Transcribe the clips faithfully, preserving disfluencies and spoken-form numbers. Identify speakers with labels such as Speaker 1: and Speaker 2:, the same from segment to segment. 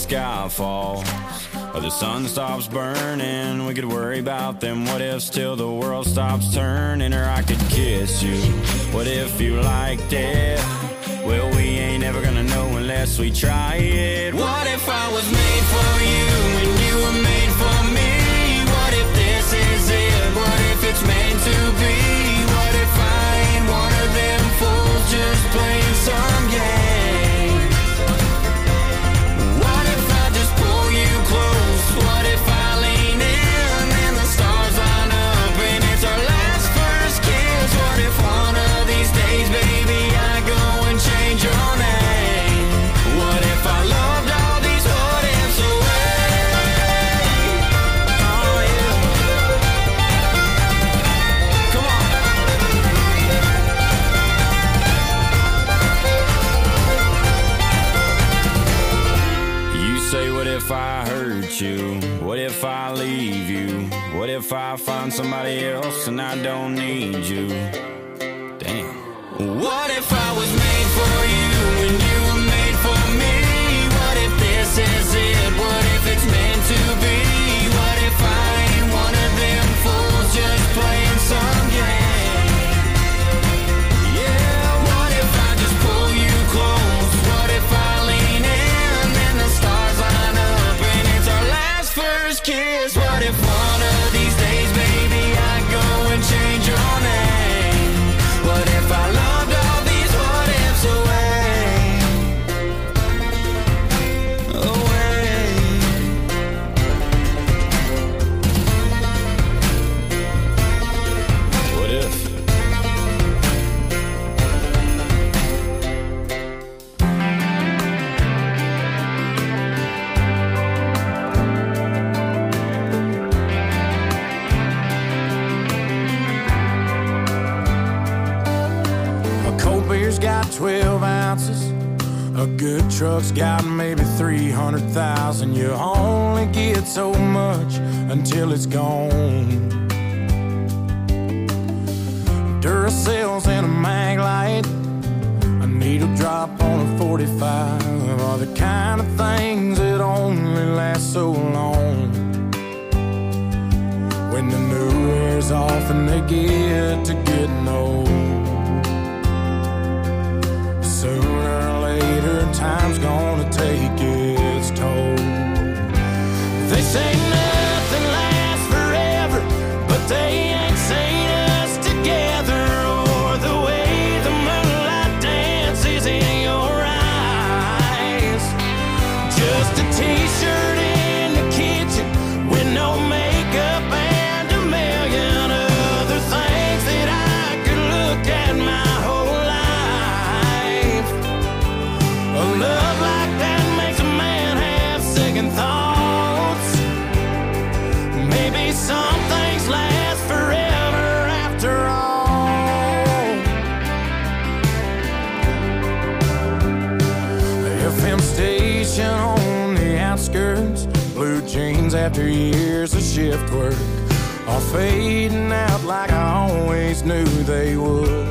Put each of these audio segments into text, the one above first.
Speaker 1: sky falls or the sun stops burning. We could worry about them what ifs till the world stops turning. Or I could kiss you, what if you liked it? Well, we ain't ever gonna know unless we try it. What if I was made for you and you were made for me? What if this is it? What if it's meant to be? What if I ain't one of them fools just playing some games? What if I just pull you close? What if I lean in and the stars line up and it's our last first kiss? What if one of these days, baby, I go and change your name? What if I loved all these what ifs away? Oh yeah. Come on. You say, what if I hurt you? What if I leave you? What if I find somebody else and I don't need you? Damn. What if I was made for you and you were made for me? What if this is it? What if it's meant to be? What if I ain't one of them fools just playing some game? Yeah, what if I just pull you close? What if I lean in and the stars line up and it's our last first kiss? What if one of these days, baby, I go and change your name? What if I loved all these what ifs away? Away. What if?
Speaker 2: A cold beer's got twelve ounces. A good truck's got maybe three hundred thousand. You only get so much until it's gone. Duracells and a mag light, a needle drop on a forty-five are the kind of things that only last so long. When the new wears off and they get to getting old, sooner or later time's gonna take its toll. They say nothing lasts forever, but they ain't seen us together, or the way the moonlight dances in your eyes. Just a t-shirt in the kitchen with no makeup and a million other things that I could look at my whole life. A love like that makes a man have second thoughts. Maybe some things last forever after all. The F M station on the outskirts, blue jeans after years of shift work are fading out like I always knew they would.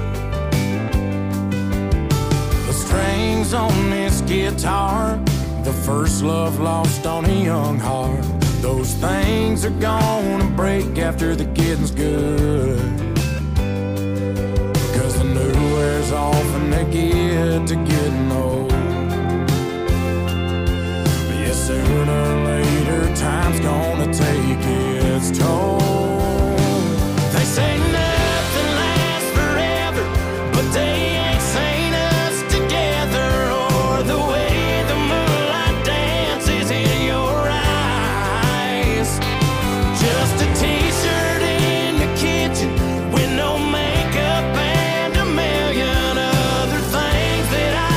Speaker 2: The strings on this guitar, the first love lost on a young heart, those things are gonna break after the getting's good. Cause the new wears off and they get to getting old. But yeah, sooner or later time's gonna take its toll. They say nothing lasts forever, but they ain't seen us together, or the way the moonlight dances in your eyes. Just a t-shirt in the kitchen with no makeup and a million other things that I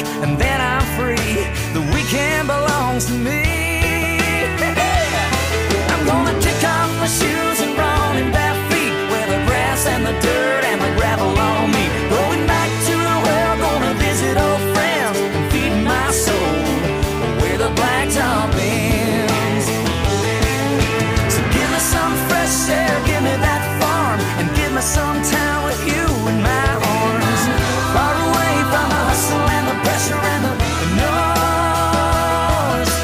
Speaker 2: and then I'm free. The weekend belongs to me. I'm gonna kick off my shoes and run in bare feet, where the grass and the dirt and the gravel on me. Going back to the well, gonna visit old friends and feed my soul where the blacktop ends. So give me some fresh air, give me that farm, and give me some time with you in my arms. Far away from the hustle and the pressure and the, the noise.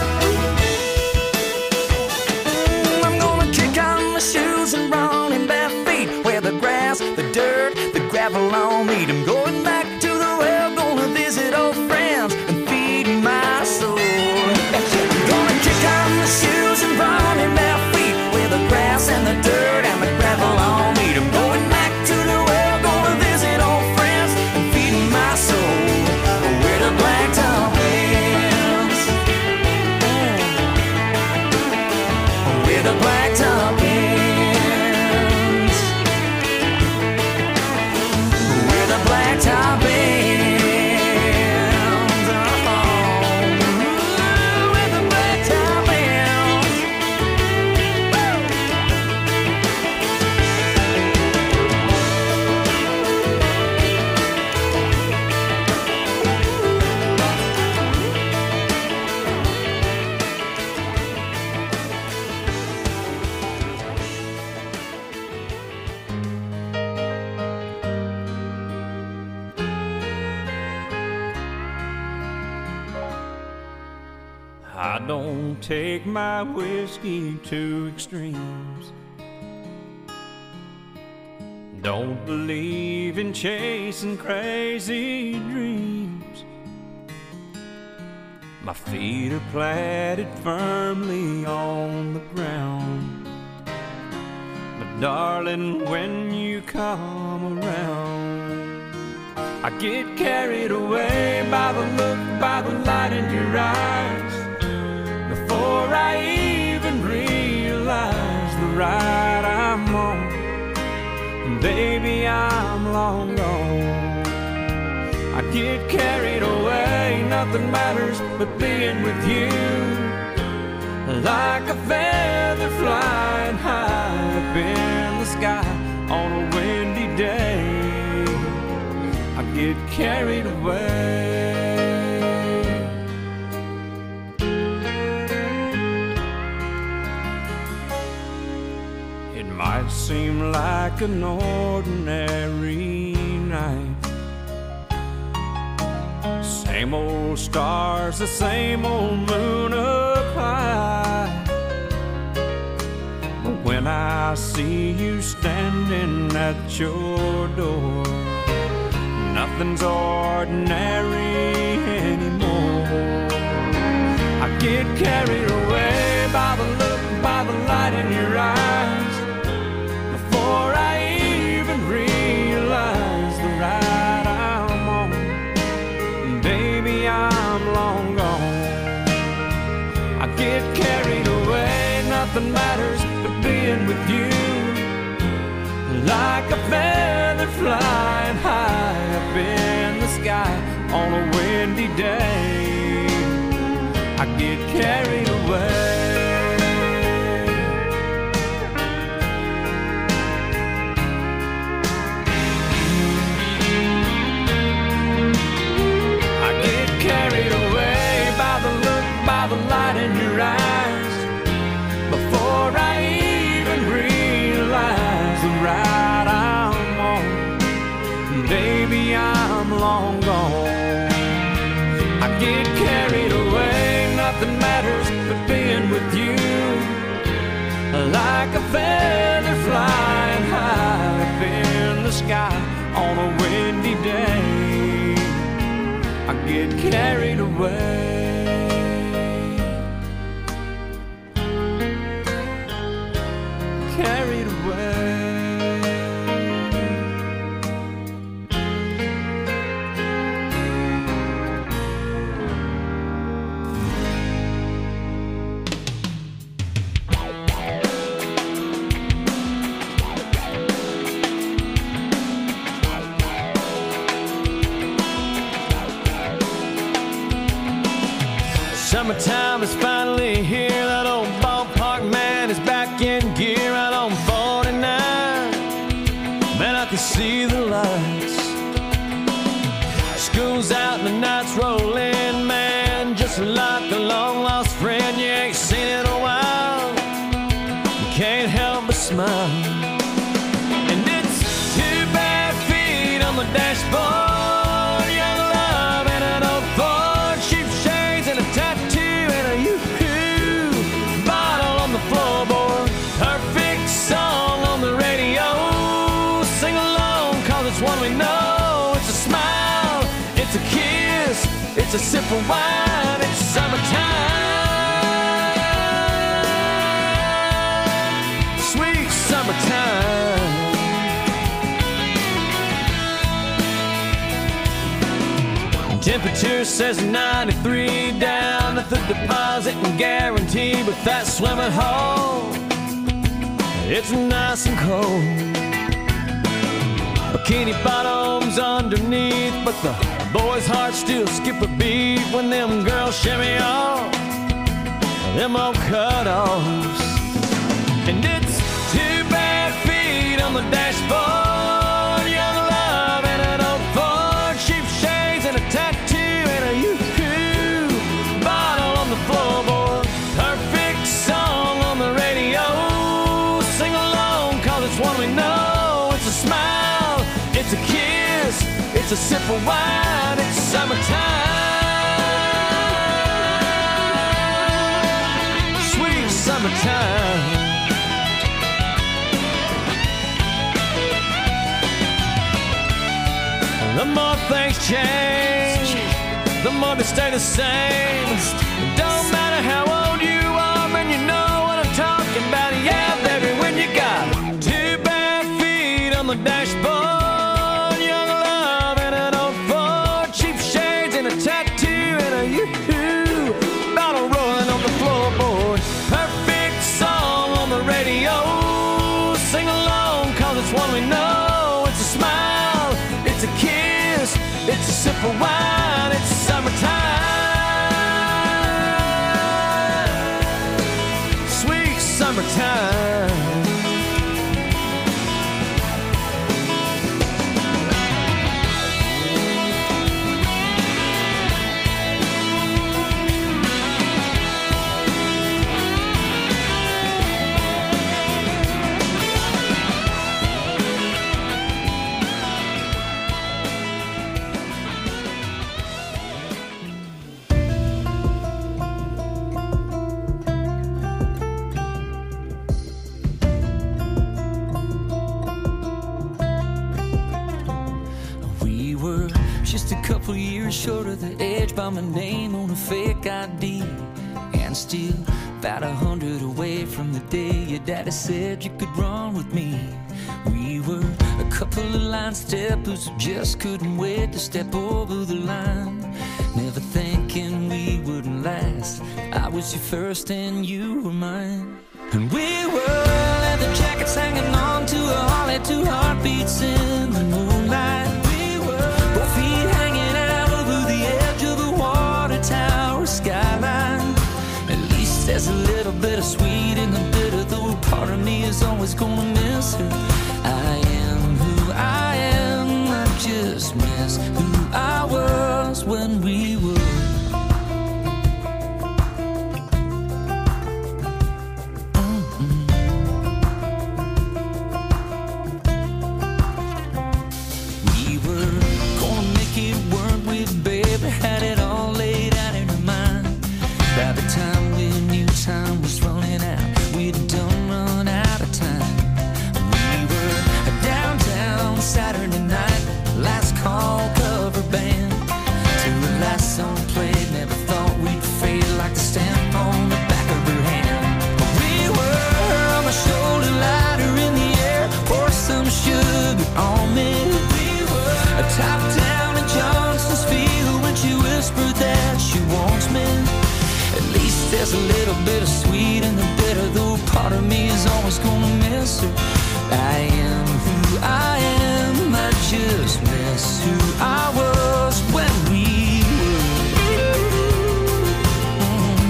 Speaker 2: Mm, I'm gonna kick on my shoes and run in bare feet, where the grass, the dirt, the gravel on me. I'm going back to the well, gonna visit old friends and feed my soul. I'm gonna kick on my shoes and run in bare feet, where the grass and the dirt and the gravel on me. I'm going back to the well, gonna visit old friends and feed my soul where the blacktop ends. Where the blacktop ends. Where the blacktop ends. Oh, where the blacktop ends.
Speaker 1: I don't take my whiskey to extremes. Don't believe in chasing crazy dreams. My feet are planted firmly on the ground. But darling, when you come around, I get carried away by the look, by the light in your eyes. Before I even realize the ride I'm on, and baby, I'm long gone. I get carried away, nothing matters but being with you. Like a feather flying high up in the sky on a windy day, I get carried away. It might seem like an ordinary night, same old stars, the same old moon up high. But when I see you standing at your door, nothing's ordinary anymore. I get carried away by the look, by the light in your eyes. Before I even realize the ride I'm on, baby, I'm long gone. I get carried away, nothing matters but being with you. Like a feather flying high up in the sky on a windy day, I get carried away. Carried away by the look, by the light in your eyes. Before I even realize the ride I'm on, baby, I'm long gone. I get carried away, nothing matters but being with you. Like a feather flying high up in the sky on a windy day, I get carried away. Carried away.
Speaker 2: Summertime is finally here. That old ballpark man is back in gear out on forty-nine. Man, I can see the lights. School's out and the night's rolling, man. Just like a long lost friend you ain't seen in a while. You can't help but smile. And it's two bare feet on the dashboard, young love and an old Ford, cheap shades and a tattoo and a yoo-hoo bottle on the floorboard. Perfect song on the radio. Sing along, cause it's one we know. It's a smile, it's a kiss, it's a sip of wine. It's summertime, sweet summertime. Temperature says ninety-three, down with the deposit and guarantee. But that swimming hole, it's nice and cold. Bikini bottoms underneath, but the boys' hearts still skip a beat when them girls shimmy off them old cut-offs. And it's two bare feet on the dashboard, young love and an old Ford, cheap shades and a tattoo and a yoo-hoo bottle on the floorboard. Perfect song on the radio. Sing along, cause it's one we know. It's a smile, it's a kiss, it's a sip of wine. It's summertime, sweet summertime. The more things change, the more they stay the same. It don't matter how old you are, man, you know what I'm talking about. Yeah, baby, when you got two bare feet on the dashboard, young love and an old Ford, cheap shades and a tattoo and a yoo-hoo bottle rolling on the floorboard. Perfect song on the radio. Sing along, cause it's one we know. It's a smile, it's a kiss, it's a sip of wine. It's summertime, sweet summertime. Short of the edge by my name on a fake I D, and still about a hundred away from the day your daddy said you could run with me. We were a couple of line steppers who just couldn't wait to step over the line, never thinking we wouldn't last. I was your first and you were mine. And we were leather jackets hanging on to a Harley, two heartbeats in the moonlight. We were both feet hanging out over the edge of a water tower skyline. At least there's a little bit of sweet in the bitter, though part of me is always gonna miss her. I am who I am, I just miss who I was when we were. Had it all laid out in her mind. By the time we knew time was running out, we'd done run out of time. We were downtown Saturday night, last call cover band. Till the last song played, never thought we'd fade like the stamp on the back of her hand. We were on my shoulder, lighter in the air, pour some sugar on me. We were top down in Johnson's Field when she whispered that she wants me. At least there's a little bit of sweet in the bitter, though part of me is always gonna miss her. I am who I am, I just miss who I was when we were. Mm-hmm.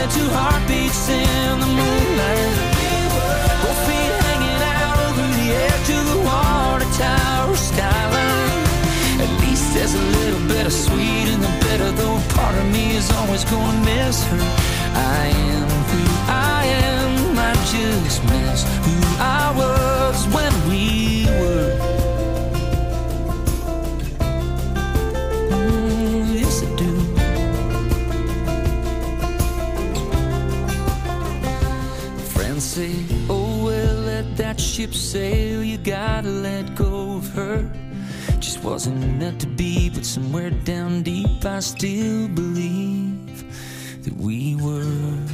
Speaker 2: like two heartbeats in the moonlight. Both feet hanging out over the edge of the water tower skyline. At least there's a little bit of sweet in the bitter, though part of me is always gonna miss her. I am who I am, I just miss who I was when we were. Mm, yes I do. Friends say, oh well, let that ship sail, you gotta let go of her. Just wasn't meant to be, but somewhere down deep I still believe that we were.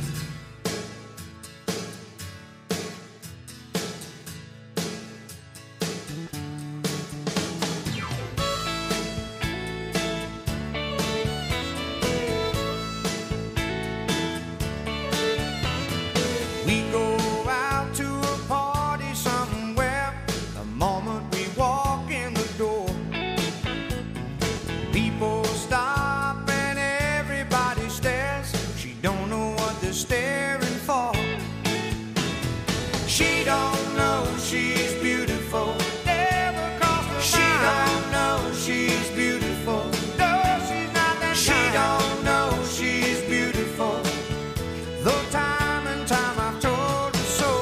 Speaker 3: We go out to a party somewhere. The moment we walk in the door, people stop and everybody stares. She don't know what they're staring for. She don't know she's beautiful. Never crossed her mind. She don't know she's beautiful. No, she's not that kind. She don't know she's beautiful. Though time and time I've told her so.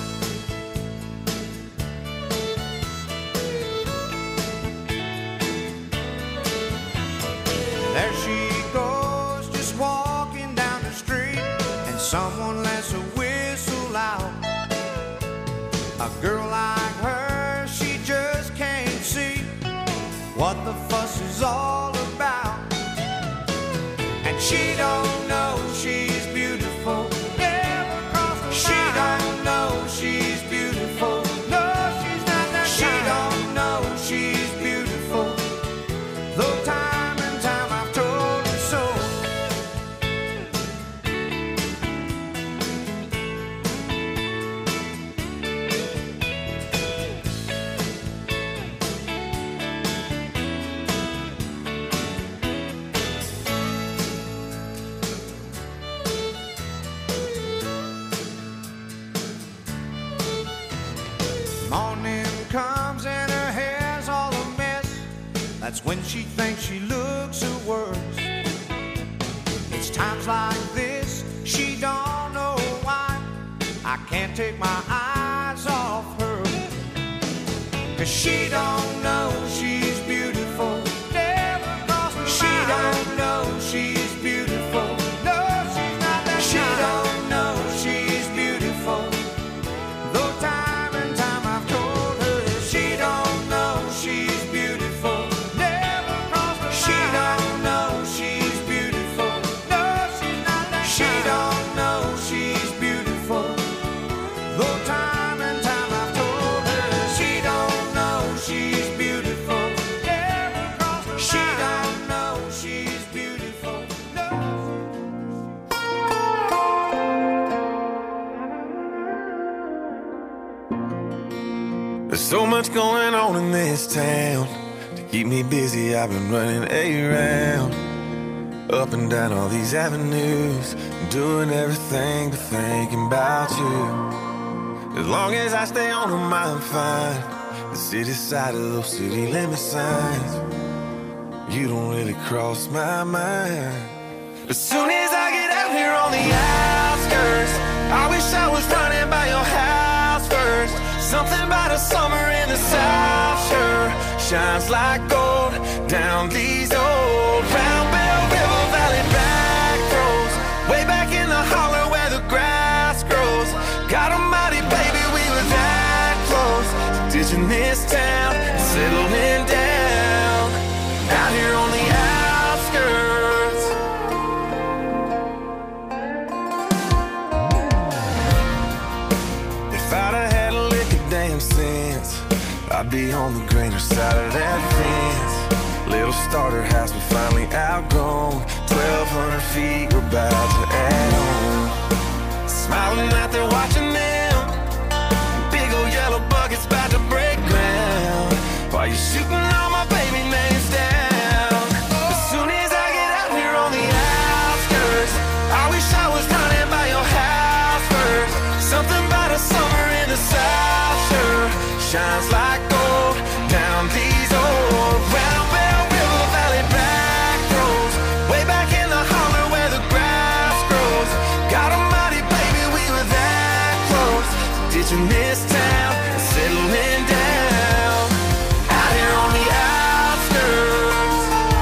Speaker 3: There she goes, just walking down the street, and someone lets a whistle out. A girl like her, she just can't see what the fuss is all about. And she don't know she's beautiful. Never crossed her mind. She don't know she's beautiful. No, she's not that kind. She don't know she's beautiful. Though time and time I've told her so. Morning comes and her hair's all a mess. That's when she thinks she looks her worst. It's times like this, she don't know why I can't take my eyes off her. Cause she don't know she's beautiful. Never crossed her mind. She don't know she's beautiful. No, she's not that kind. She don't know she's beautiful. Though time and time I've told her she don't know she's beautiful. Never crossed her mind. She don't know she's beautiful. No, she's not that kind. She don't know she's beautiful. Though time and time I've told her she don't know she's beautiful. Never crossed her mind. She don't know she's beautiful. No.
Speaker 4: There's so much going on in this town. To keep me busy, I've been running around, up and down all these avenues, doing everything but thinking about you. As long as I stay on them, I'm fine. The city side of those city limit signs, you don't really cross my mind. As soon as I get out here on the outskirts, I wish I was running by your house first. Something about a summer in the South sure shines like gold down these old Round Bell River Valley back roads, way back in the holler where the grass grows. God almighty, baby, we were that close to ditching this town and settling down out here on the outskirts. If I'd have had a lick of damn sense, I'd be on the greener side of that fence. Little starter house we finally outgrown. Twelve hundred feet, we're about to add on. Smiling out there watching them. Big old yellow buckets about to break ground. While you're shooting all my baby names down. As soon as I get out here on the outskirts, I wish I was running by shines like gold down these old round bell river valley back roads, way back in the holler where the grass grows. God almighty, baby, we were that close to ditching this town and settling down out here on the outskirts.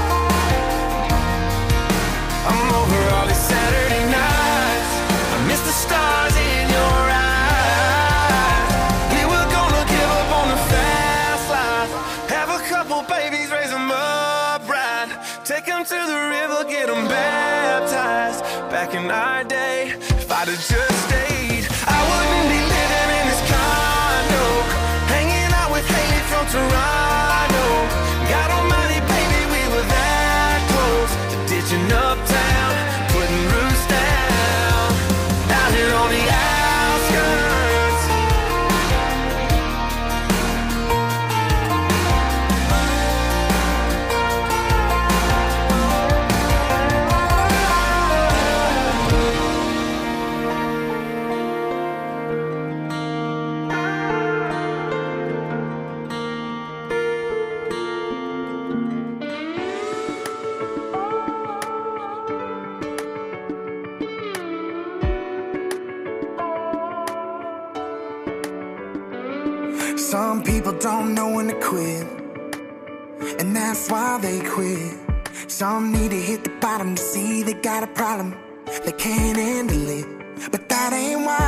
Speaker 4: I'm over all these Saturday nights, I miss the stars in your eyes. We were gonna give up on the fast life, have a couple babies, raise them up right, take them to the river, get them baptized. Back in our day, if I'd have just stayed, I wouldn't be living in this condo, hanging out with Haley from Toronto. God almighty, baby, we were that close to ditching uptown, putting roots down out here on the outskirts.
Speaker 5: Some people don't know when to quit, and that's why they quit. Some need to hit the bottom to see they got a problem, they can't handle it. But that ain't why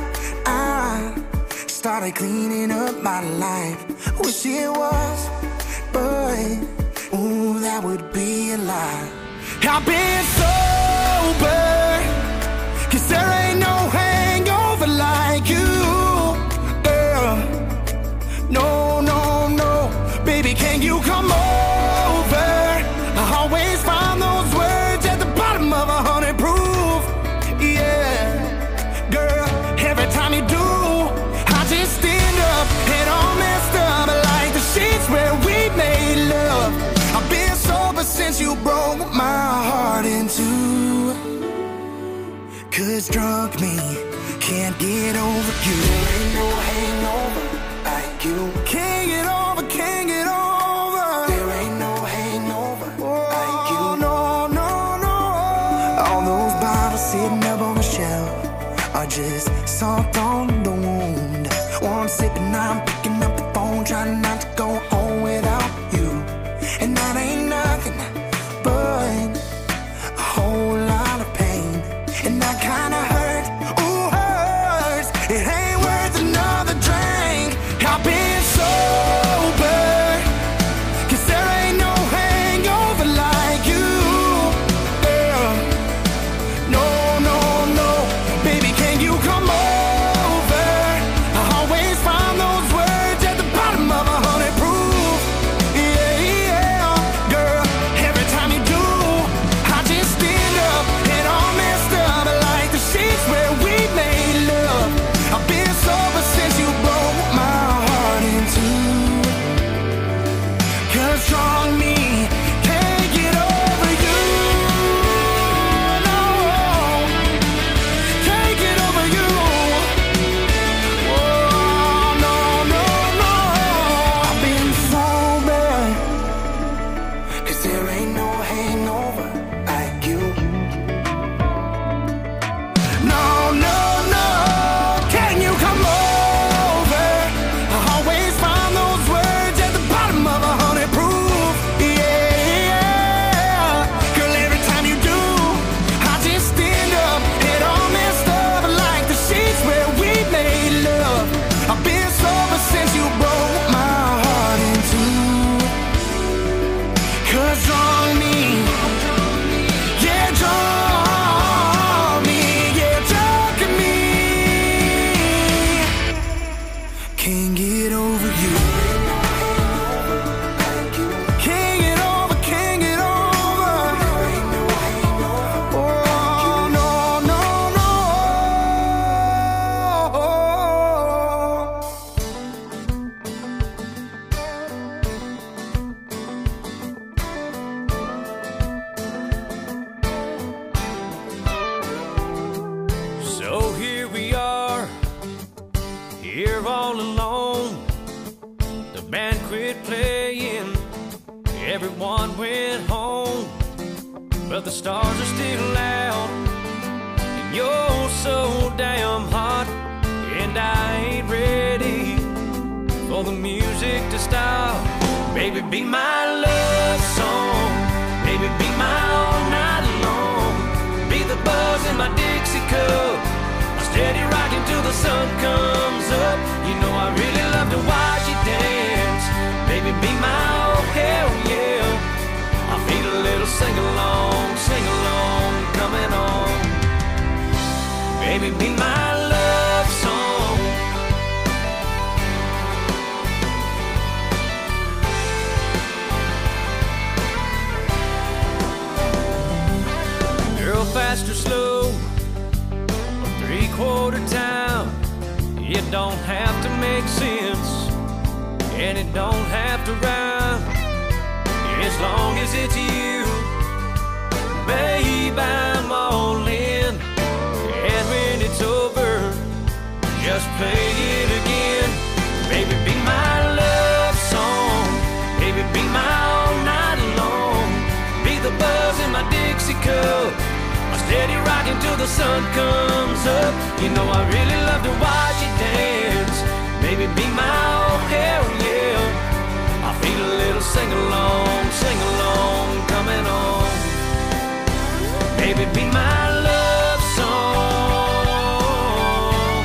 Speaker 5: I started cleaning up my life. Wish it was, but ooh, that would be a lie. I've been sober, cause there ain't no hangover like you, girl. No, no, no, baby, can you come over? I always find those words at the bottom of a hundred proof. Yeah, girl, every time you do, I just stand up, head all messed up, like the sheets where we made love. I've been sober since you broke my heart in two, cause drunk me can't get over you. There ain't no hangover like you. Can't get over, can't get over. There ain't no hangover like you. No, no, no. All those bottles sitting up on the shelf are just salt on the wound. One sip and I'm picking up the phone, trying not to go home without you. And that ain't nothing but a whole lot of pain. And that kind of hurt, ooh, hurts. It ain't worth another drink. I've been sober, cause there ain't no hangover like you, girl. No, no, no, baby, can you come over? I always find those words at the bottom of a hundred proof. Yeah,
Speaker 6: Everyone went home, but the stars are still out. And you're so damn hot, and I ain't ready for the music to stop. Baby, be my love song. Baby, be my all night long. Be the buzz in my Dixie cup, my steady rocking till the sun comes up. You know I really love to watch you dance. Baby, be my oh hell yeah. I feel a little sing-along, sing-along coming on. Baby, be my love song. Girl, fast or slow, three-quarter time, it don't have to make sense, and it don't have to rhyme, as long as it's you. Babe, I'm all in, and when it's over, just play it again. Baby, be my love song. Baby, be my all night long. Be the buzz in my Dixie cup, my steady rocking till the sun comes up. You know I really love to watch you dance. Baby, be my oh hell yeah. I feel a little sing-along, sing-along coming on. Baby, be my love song.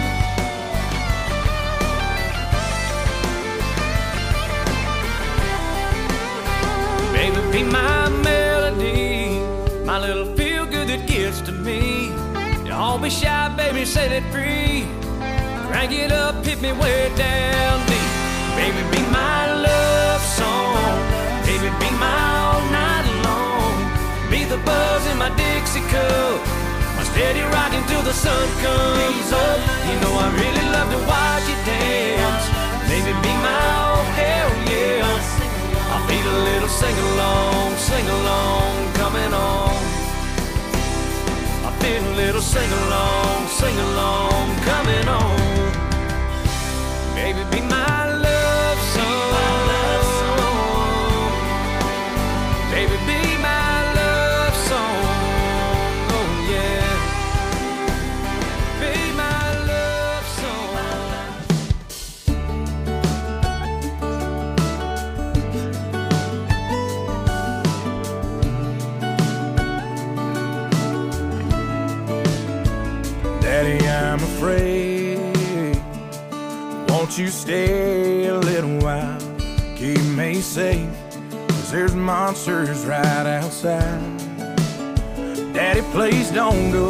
Speaker 6: Baby, be my melody, my little feel-good that gets to me. Don't be shy, baby, set it free. Crank it up, hit me way down deep. Baby, be my love song. Baby, be my all night long. Be the buzz in my Dixie cup, my steady rocking till the sun comes up. You know I really love to watch you dance. Baby, be my oh hell yeah. I feel a little sing-along, sing-along coming on. I feel a little sing-along, sing-along coming on. Baby, be my love song. Baby, be my love song. Oh yeah. Be my love
Speaker 2: song. Daddy, I'm afraid. Won't you stay a little while? Keep me safe, 'cause there's monsters right outside. Daddy, please don't go.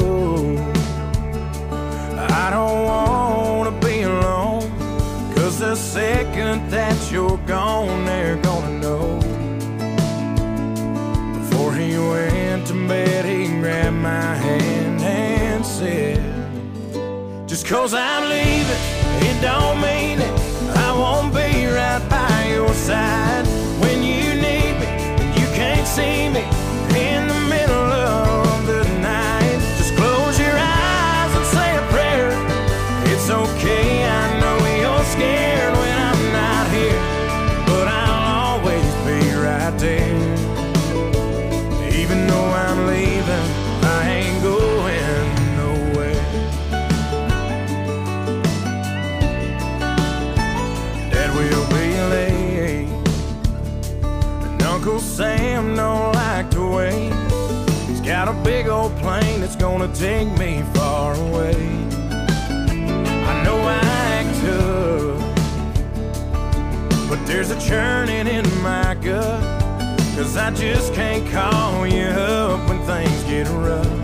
Speaker 2: I don't wanna be alone, 'cause the second that you're gone, they're gonna know. Before he went to bed, he grabbed my hand and said, just 'cause I'm leaving, it don't mean it. I won't be right by your side when you need me. You can't see me in the middle of the night. Just close your eyes and say a prayer. It's okay, I know you're scared when I'm not here, but I'll always be right there. Even though I'm leaving, I ain't going nowhere. We'll be late, and Uncle Sam don't like to wait. He's got a big old plane that's gonna take me far away. I know I act tough, but there's a churning in my gut, 'cause I just can't call you up when things get rough.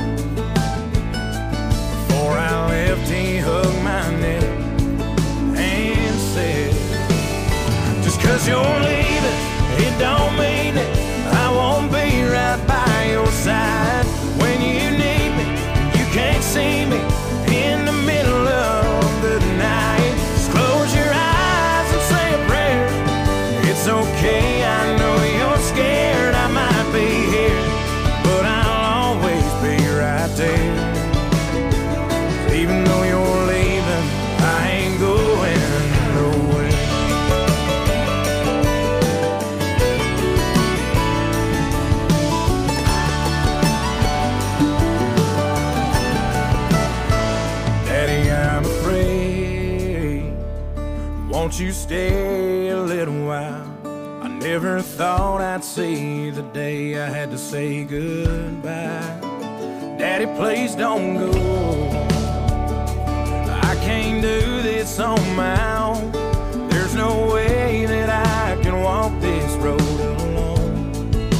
Speaker 2: Before I left, he hugged my neck and said, 'cause you're leaving, it don't mean it. I won't be right by your side when you need me. You can't see me in the middle of the night. Just close your eyes and say a prayer. It's okay, I know you're scared. I might be here, but I'll always be right there. Even though you're leaving, I ain't going nowhere. won't you stay a little while? I never thought I'd see the day I had to say goodbye. Daddy, please don't go. I can't do this on my own. There's no way that I can walk this road alone.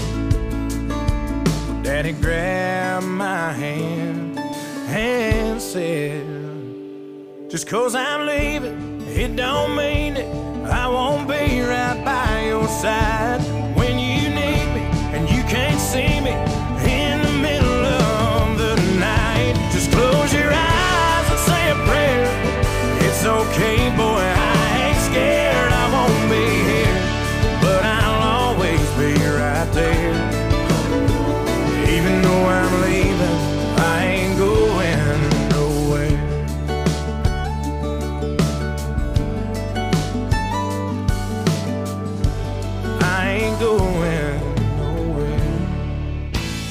Speaker 2: Daddy grabbed my hand and said, just 'cause I'm leaving, it don't mean that I won't be right by your side when you need me and you can't see me in the middle of the night. Just close your eyes and say a prayer. It's okay, boy, I ain't scared. I won't be here, but I'll always be right there. Even though I'm leaving, I ain't going nowhere. I ain't going nowhere.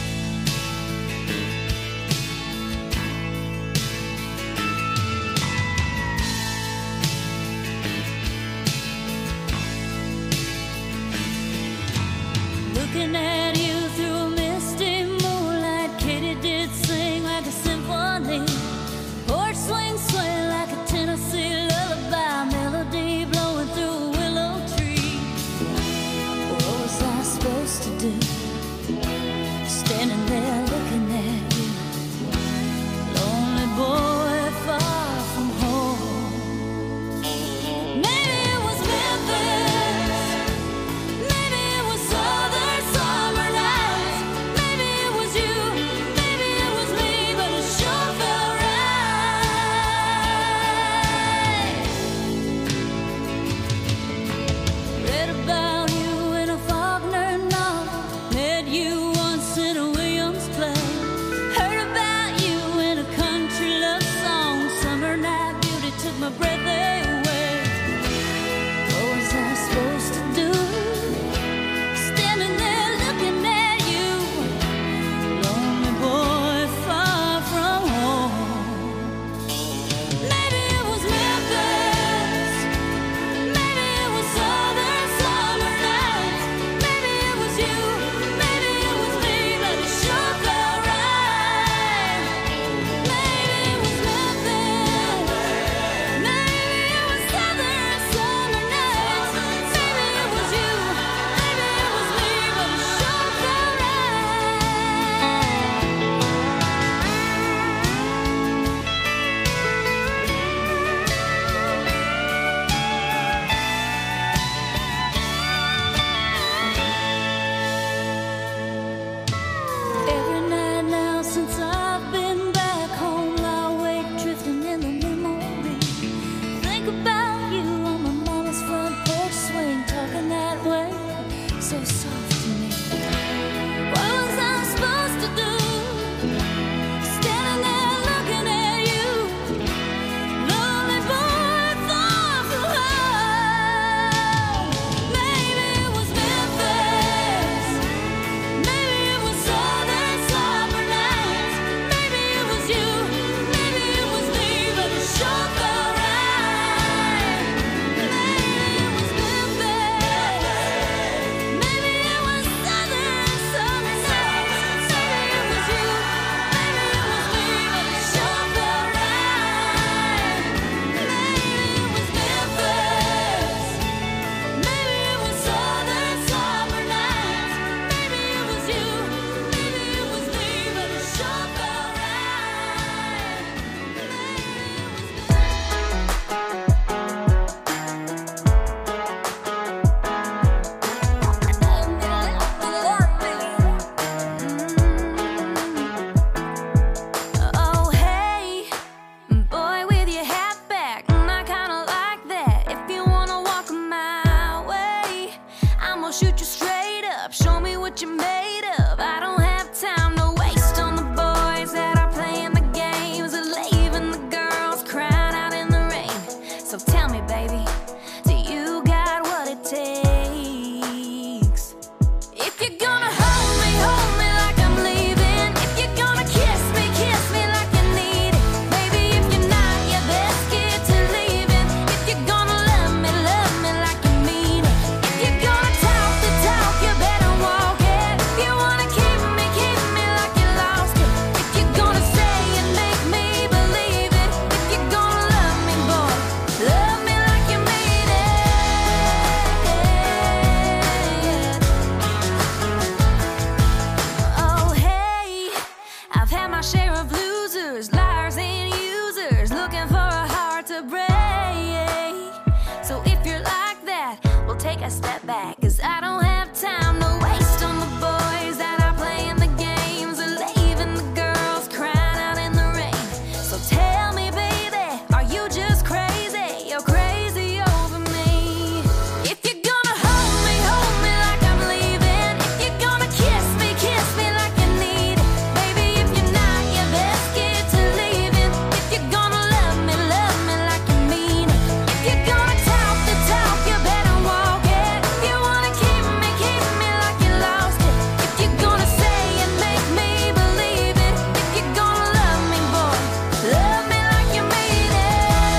Speaker 7: step back, 'cause I don't have time to waste on the boys that are playing the games or leaving the girls crying out in the rain. So tell me, baby, are you just crazy? You're crazy over me. If you're gonna hold me, hold me like I'm leaving. If you're gonna kiss me, kiss me like you need it. Baby, if you're not, you best get to leaving. If you're gonna love me, love me like you mean it. If you're gonna talk the talk, you better walk it. If you wanna keep me, keep me like you lost it. If you're gonna say and make me believe it. If you're gonna love me, boy, love me like you mean it.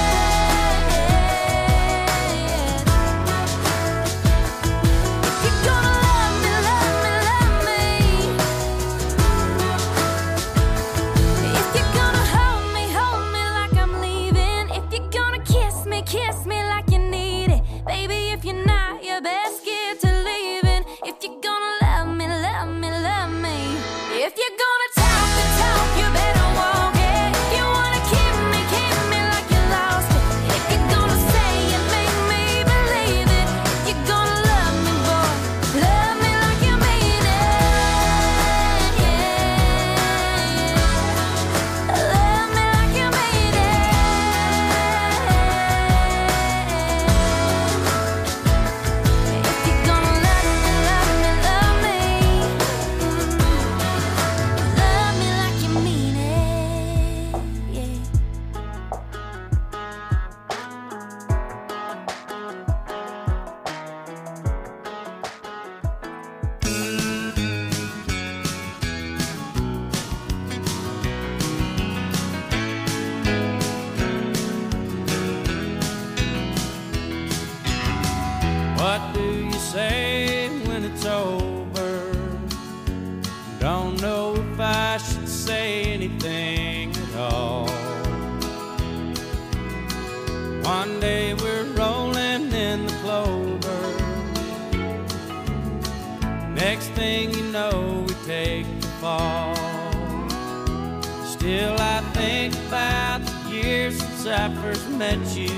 Speaker 7: If you're gonna love me, love me, love me. If you're gonna hold me, hold me like I'm leaving. If you're gonna kiss me, kiss me like you need it. Baby, if you're not, you best get to leaving. If you're gonna love me, love me, love me. If you're gonna talk the talk, you better walk it. If you wanna keep me, keep me like you lost it. If you're gonna say and make me believe it. If you're gonna love me, boy, love me like you mean it. Yeah. Love me like you mean it. If you're gonna love me, love me, love me. Love me like you mean it. Yeah.
Speaker 1: What do you say when it's over? Don't know if I should say anything at all. One day we're rolling in the clover. Next thing you know, we take the fall. Still I think about the years since I first met you,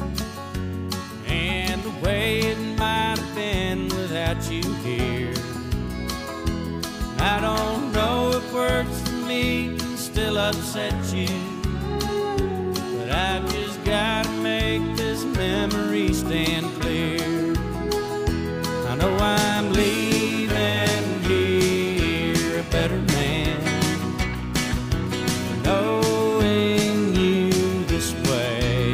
Speaker 1: and the way it might have been without you here. I don't know if words for me can still upset you, but I've just gotta make this memory stand clear. I know I'm leaving here a better man, knowing you this way.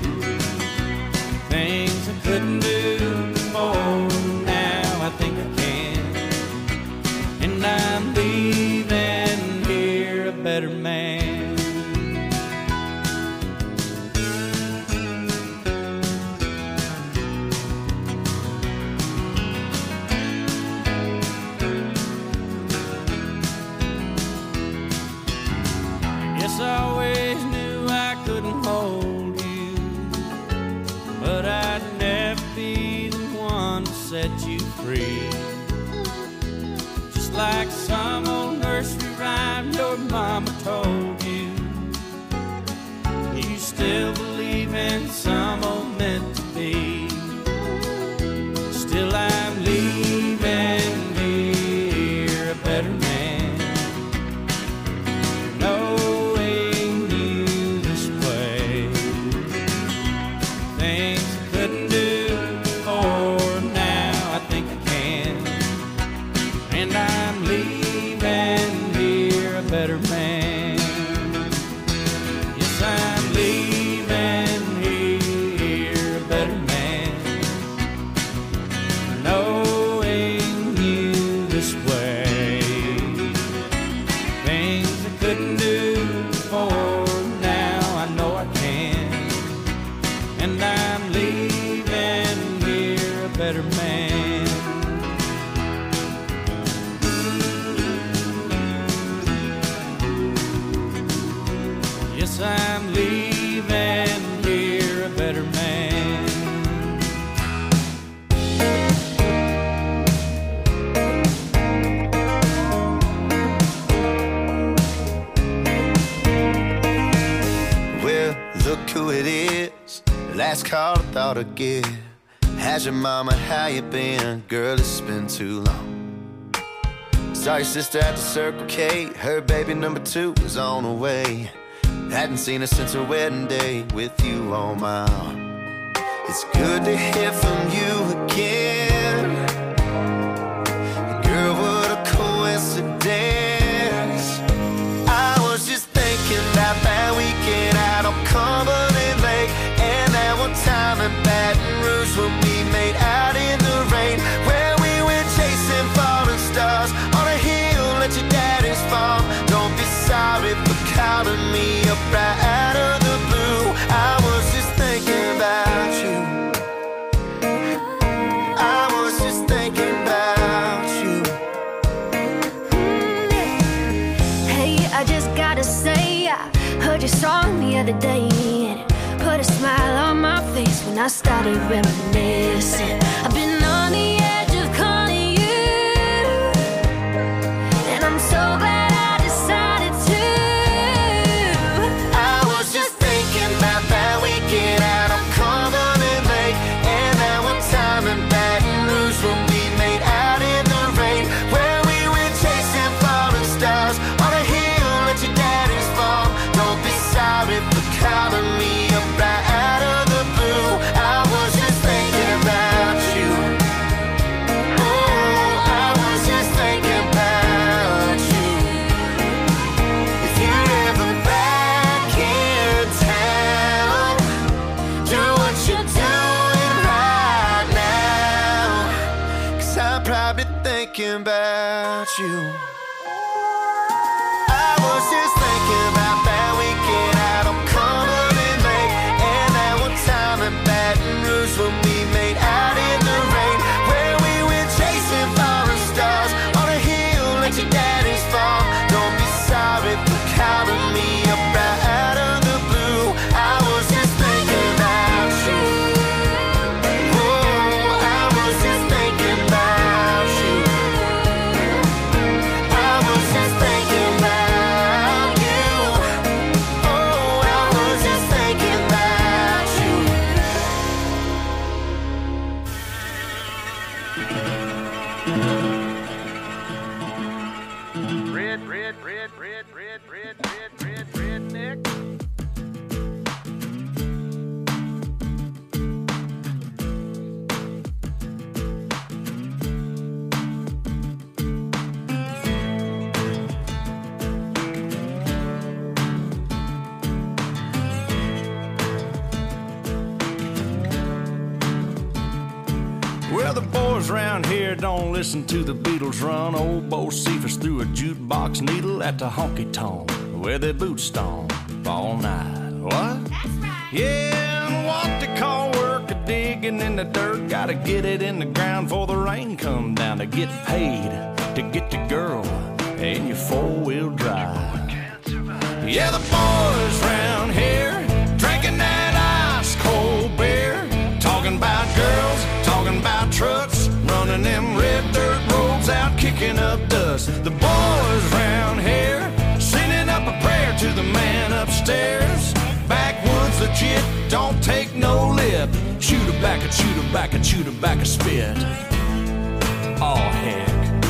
Speaker 1: Things I couldn't do before, now I think I can. And I'm leaving here a better man. Guess I always knew I couldn't hold you, but I'd never be the one to set you free. Just like some old nursery rhyme your mama told you, you still believe in some old meant to be. Still I'm leaving here a better man, knowing you this way. Things I couldn't do before, now I think I can. And I'm leaving here a better man. Yes, I'm leaving here a better man, knowing you this way. Things I couldn't do before, now I know I can. And I'm leaving here a better man. Yes, I'm leaving here a better man.
Speaker 8: Well, look who it is. Last call I thought I'd give. How's your mama, how you been? Girl, it's been too long. Saw your sister at the Circle K. Her baby number two was on the way. Hadn't seen her since her wedding day with you on my arm. It's good to hear from you again. Girl, what a coincidence. I was just thinking about that weekend out on Cumberland Lake, and that one time in Baton Rouge when we made out in the rain, where we went chasing falling stars on a hill at your daddy's farm. Don't be sorry for calling me up right out of the blue. I was just thinking about you. I was just thinking about you.
Speaker 7: Hey, I just gotta say, I heard your song the other day, and it put a smile on my face when I started reminiscing. I've been on the edge of calling you, and I'm so glad I decided to.
Speaker 8: I was just thinking about that weekend out on Cumberland Lake, and that one time in Baton Rouge when we made out in the rain, where we went chasing falling stars on a hill at your daddy's farm. Don't be sorry for calling me up right out of the blue. I was just thinking about you. Oh, I was just thinking about you. If you're ever back in town, do what you're doing right now, 'cause I'm probably thinking about you. I was just thinking about that weekend out on Cumberland Lake, and that one time in Baton Rouge when we made out in the rain, where we went chasing falling stars on a hill at your daddy's farm. Don't be sorry for calling me up right out of the blue. I was just thinking about you. Oh, I was just thinking about you. I was just thinking about you. Oh, I was just thinking about you.
Speaker 6: Red, red, red, red, red, red, red, red, redneck.
Speaker 2: Well, the boys around here don't listen to the Beatles run. Old Bo Cephas threw a jukebox needle at the honky-tonk where their boots stomp all night. What? That's right. Yeah, and what they call work a digging in the dirt. Gotta get it in the ground before the rain come down to get paid, to get the girl in your four-wheel drive. Yeah, the boys round here drinking that ice-cold beer, talking about girls, talking about trucks, running them red dirt roads out, kicking up dust. The boys round here sending up a prayer to the man upstairs. Backwoods legit, don't take no lip. Shoot her back, a shoot her back, a shoot her back, a spit. Oh heck.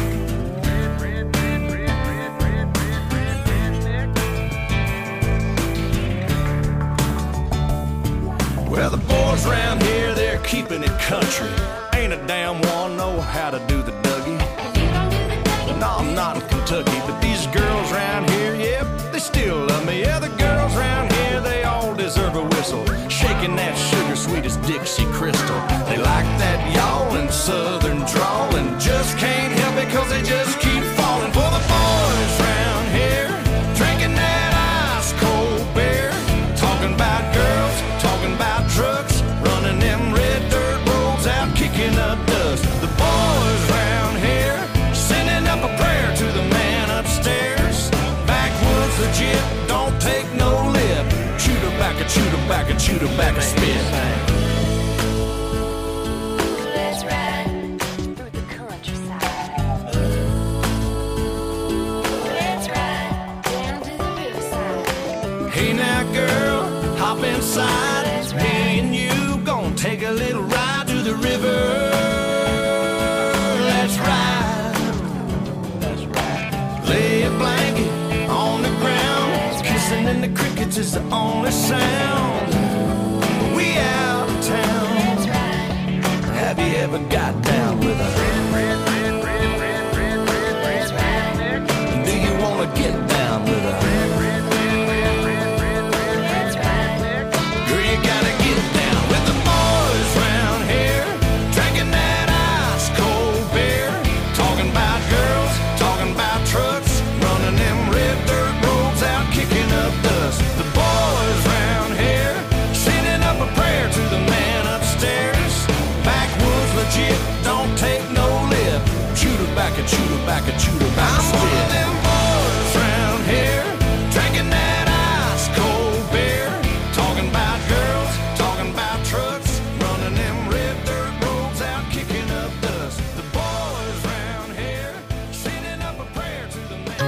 Speaker 2: Well, the boys around here, they're keeping it country. Ain't a damn one know how to do the Dougie. No, I'm not in Kentucky, but these girls around here, yep, they still love me. Yeah, the girls around here, they all deserve a whistle. Shaking that sugar sweet as Dixie Crystal. They like that yawling southern drawl and just can't help it 'cause they just keep falling for the boys around here, drinking that ice cold beer, talking about girls, talking about trucks, running them red dirt roads out, kicking up dust. The boys round here sending up a prayer to the man upstairs. Backwoods legit, don't take no lip. Shoot her back, a shoot her back, a shoot her back, a spit.
Speaker 7: Let's ride through the countryside. Let's ride down to the riverside.
Speaker 2: Hey now girl, hop inside. Me and you gonna take a little ride to the river.
Speaker 3: river. That's right. That's right. Lay a blanket on the ground. Kissing in the crickets is the only sound. We out of town. Have you ever got down with a do you wanna get down with a girl, you gotta get down with the boys round here, drinking that ice cold beer, talking about girls, talking about trucks, running them red dirt roads out, kicking up dust. The boys round here, sending up a prayer to the man upstairs. Backwoods legit, don't take no lip. Shoot her back and shoot her back and shoot her back. I'm one of them boys round here, drinking that ice cold beer, talking about girls, talking about trucks, running them red dirt roads out, kicking up dust. The boys round here, sending up a prayer to the man.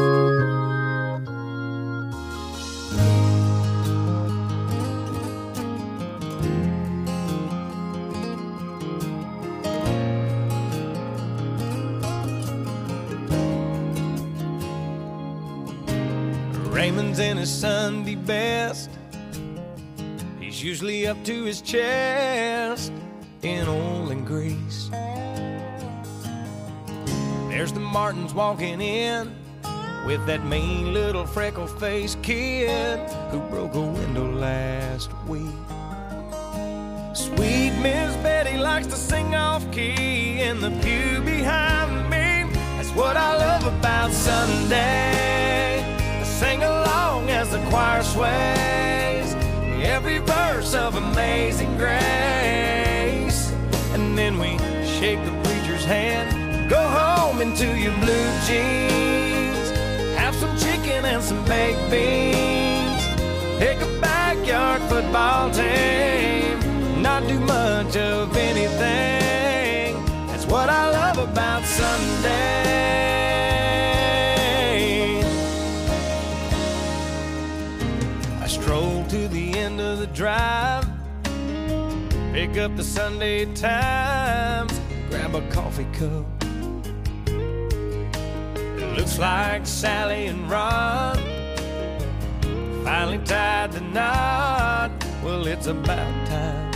Speaker 3: Raymond's in his Sunday best. He's usually up to his chest in oil and grease. There's the Martins walking in with that mean little freckle-faced kid who broke a window last week. Sweet Miss Betty likes to sing off-key in the pew behind me. That's what I love about Sunday. Sing along as the choir sways every verse of Amazing Grace. And then we shake the preacher's hand, go home into your blue jeans, have some chicken and some baked beans, pick a backyard football team, not do much of anything. That's what I love about Sunday. Stroll to the end of the drive, pick up the Sunday Times, grab a coffee cup. It looks like Sally and Ron finally tied the knot. Well, it's about time.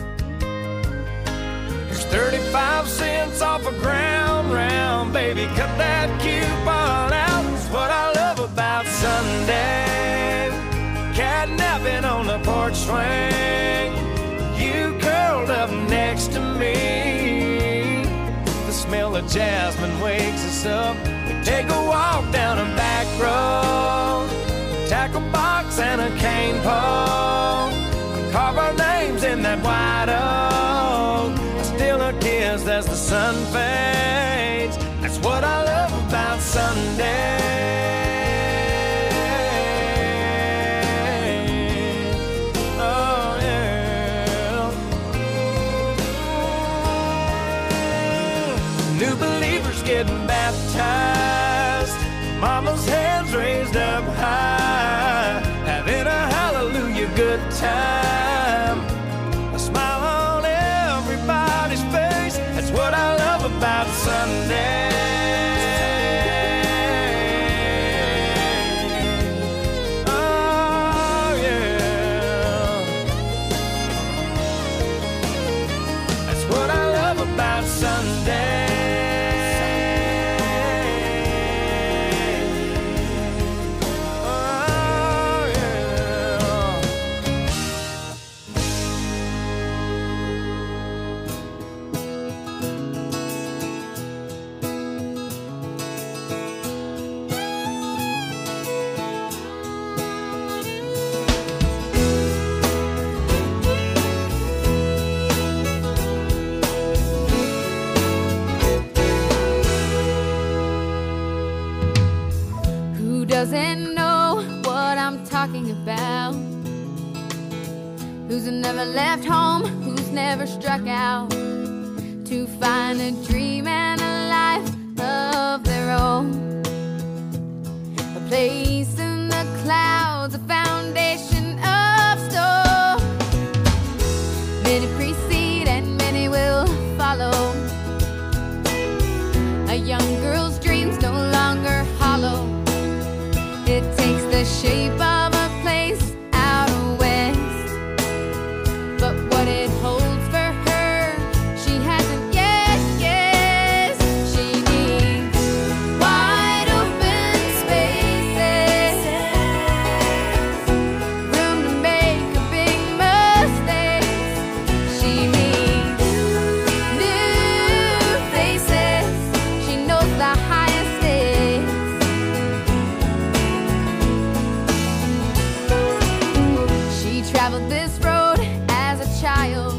Speaker 3: There's thirty-five cents off a ground round, baby, cut that coupon out. That's what I love about Sunday. Catnapping on the porch swing, you curled up next to me. The smell of jasmine wakes us up. We take a walk down a back road, tackle box and a cane pole, carve our names in that white oak. I steal a kiss as the sun fades. That's what I love about Sunday. New believers getting baptized, mama's hands raised up high, having a hallelujah good time, a smile on everybody's face. That's what I love about Sunday. Oh yeah, that's what I love about Sunday.
Speaker 7: Doesn't know what I'm talking about. Who's never left home, who's never struck out to find a dream and a life of their own. A place in the clouds, a foundation of stone. Many precede and many will traveled this road as a child.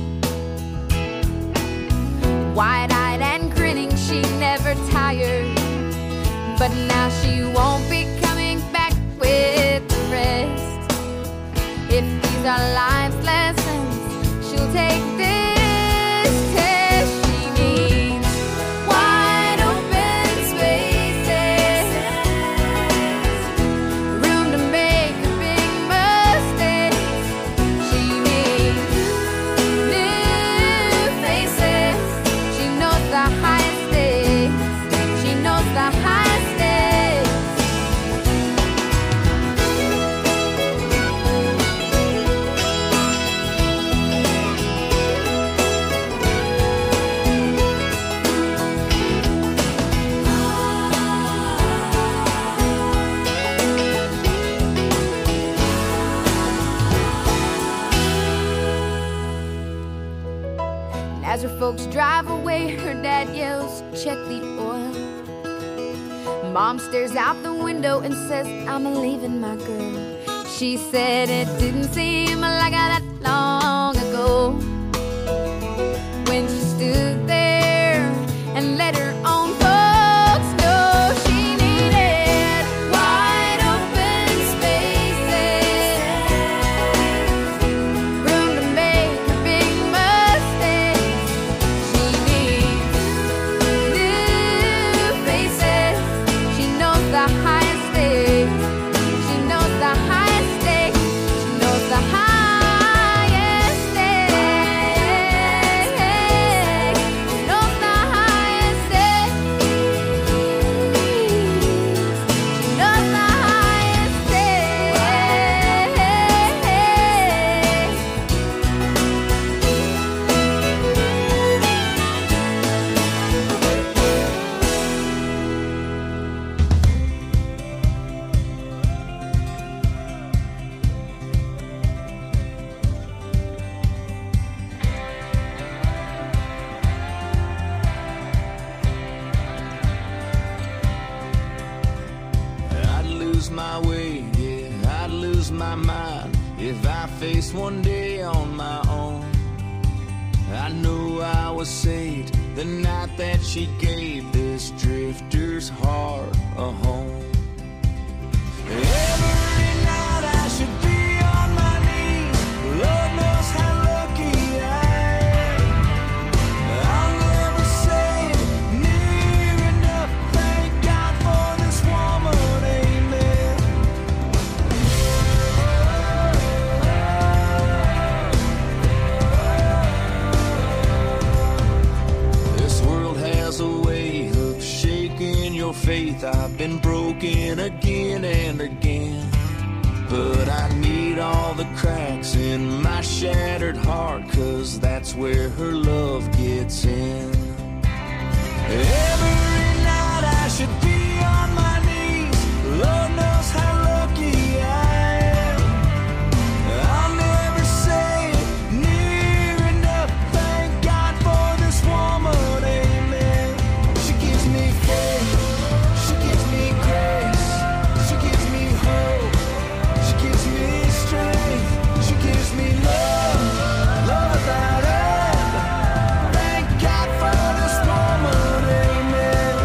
Speaker 7: Wide-eyed and grinning, she never tired. But now she won't be coming back with the rest. If these are life's lessons, she'll take this test. She needs wide open spaces, room to make her big mistakes. She needs new faces. She knows the highest stakes. She knows the highest stakes. As her folks drive away, her dad yells, check the oil. Mom stares out the window and says, I'm leaving my girl. She said it didn't seem like that long ago, when she stood there and let her own folks know she needed wide open spaces, room to make her big mistakes. She needs new faces. She knows the highest stakes. She knows the highest stakes. She knows the highest stakes. She knows the highest stakes. She knows the highest stakes.
Speaker 3: I'd lose my way, yeah, I'd lose my mind if I faced one day on my own. I knew I was saved the night that she gave this drifter's heart a home. Every night I should be on my knees. Lord knows how lucky I am. I'll never say it near enough. Thank God for this woman, amen. This world has a way of shaking your faith. I've been broken again and again, but I need all the cracks in my shattered heart, 'cause that's where her love gets in. Every night I should be on my knees. Lord knows how lucky I am. I'll never say it near enough. Thank God for this woman, amen. She gives me faith. She gives me grace. She gives me hope. She gives me strength. She gives me love. Love without end. Thank God for this woman, amen.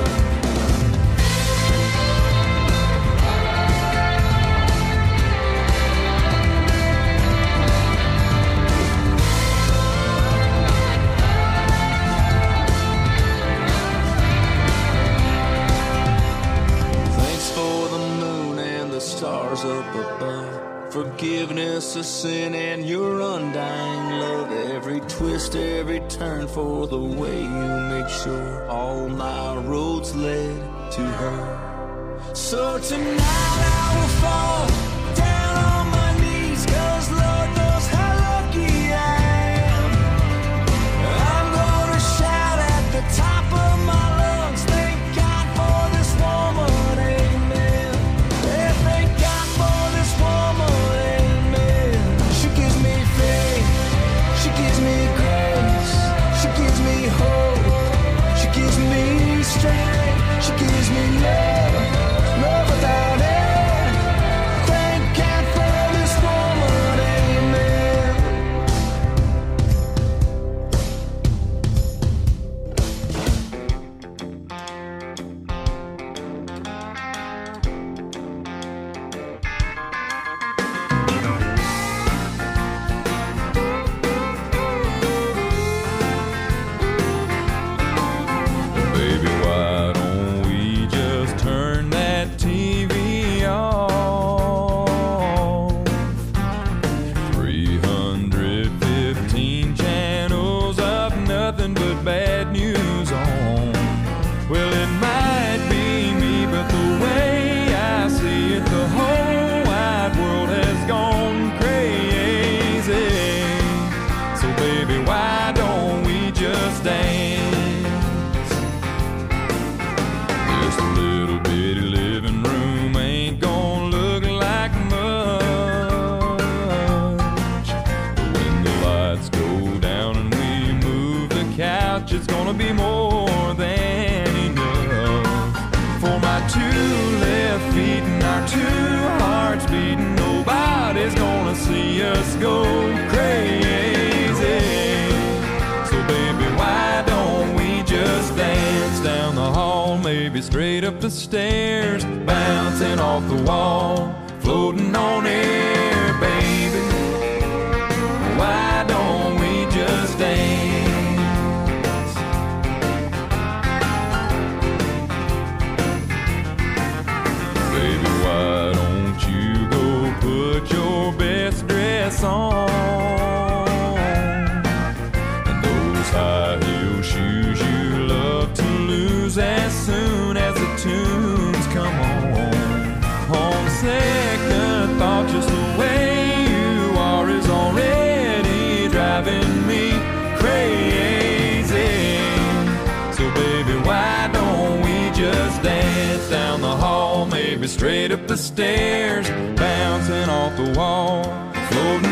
Speaker 3: Thanks for the moon and the stars up above, forgiveness of sin and your undying love. Every twist, every turn, for the way you make sure all my roads led to her. So tonight I will fall down on my knees, 'cause Lord knows how lucky I am. I'm gonna shout at the top of my lungs. Thank God for this woman, amen. Yeah, thank God for this woman, amen. She gives me faith. She gives me grace. She gives me hope. She gives me strength. She gives me love. Love without end. Thank
Speaker 2: much, it's gonna be more than enough. For my two left feet and our two hearts beating, nobody's gonna see us go crazy. So baby, why don't we just dance down the hall, maybe straight up the stairs, bouncing off the wall, floating on air, baby. Why don't we just dance? Baby, why don't you go put your best dress on, and those high heel shoes you love to lose as soon as the tunes come on. On second thought, just the way you are is already driving me crazy. So baby, why don't we just dance down the hall, maybe straight up the stairs, bouncing off the wall, floating